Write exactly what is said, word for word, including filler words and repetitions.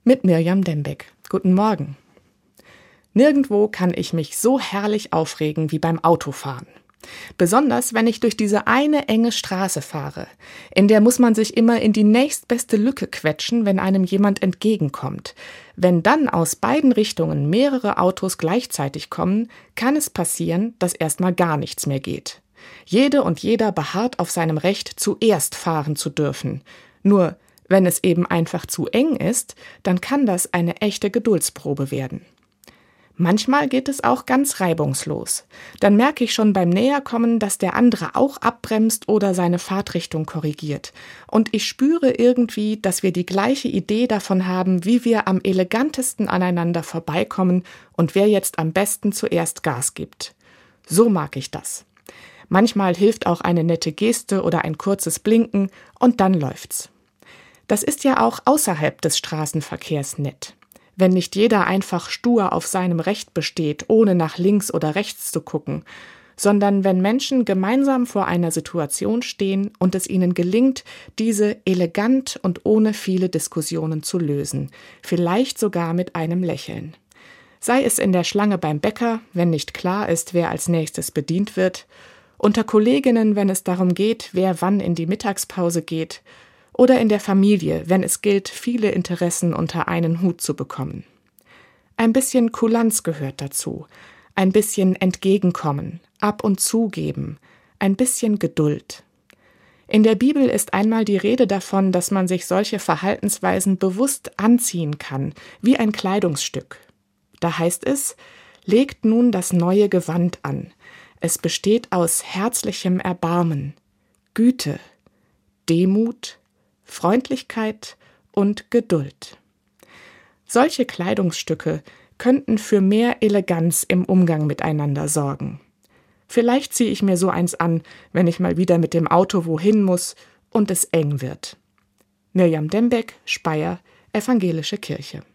Mit Mirjam Dembeck. Guten Morgen. Nirgendwo kann ich mich so herrlich aufregen wie beim Autofahren. Besonders, wenn ich durch diese eine enge Straße fahre. In der muss man sich immer in die nächstbeste Lücke quetschen, wenn einem jemand entgegenkommt. Wenn dann aus beiden Richtungen mehrere Autos gleichzeitig kommen, kann es passieren, dass erstmal gar nichts mehr geht. Jede und jeder beharrt auf seinem Recht, zuerst fahren zu dürfen. Nur, wenn es eben einfach zu eng ist, dann kann das eine echte Geduldsprobe werden. Manchmal geht es auch ganz reibungslos. Dann merke ich schon beim Näherkommen, dass der andere auch abbremst oder seine Fahrtrichtung korrigiert. Und ich spüre irgendwie, dass wir die gleiche Idee davon haben, wie wir am elegantesten aneinander vorbeikommen und wer jetzt am besten zuerst Gas gibt. So mag ich das. Manchmal hilft auch eine nette Geste oder ein kurzes Blinken und dann läuft's. Das ist ja auch außerhalb des Straßenverkehrs nett. Wenn nicht jeder einfach stur auf seinem Recht besteht, ohne nach links oder rechts zu gucken, sondern wenn Menschen gemeinsam vor einer Situation stehen und es ihnen gelingt, diese elegant und ohne viele Diskussionen zu lösen, vielleicht sogar mit einem Lächeln. Sei es in der Schlange beim Bäcker, wenn nicht klar ist, wer als nächstes bedient wird, unter Kolleginnen, wenn es darum geht, wer wann in die Mittagspause geht, oder in der Familie, wenn es gilt, viele Interessen unter einen Hut zu bekommen. Ein bisschen Kulanz gehört dazu, ein bisschen Entgegenkommen, ab und zugeben, ein bisschen Geduld. In der Bibel ist einmal die Rede davon, dass man sich solche Verhaltensweisen bewusst anziehen kann, wie ein Kleidungsstück. Da heißt es, legt nun das neue Gewand an. Es besteht aus herzlichem Erbarmen, Güte, Demut, Freundlichkeit und Geduld. Solche Kleidungsstücke könnten für mehr Eleganz im Umgang miteinander sorgen. Vielleicht ziehe ich mir so eins an, wenn ich mal wieder mit dem Auto wohin muss und es eng wird. Mirjam Dembeck, Speyer, Evangelische Kirche.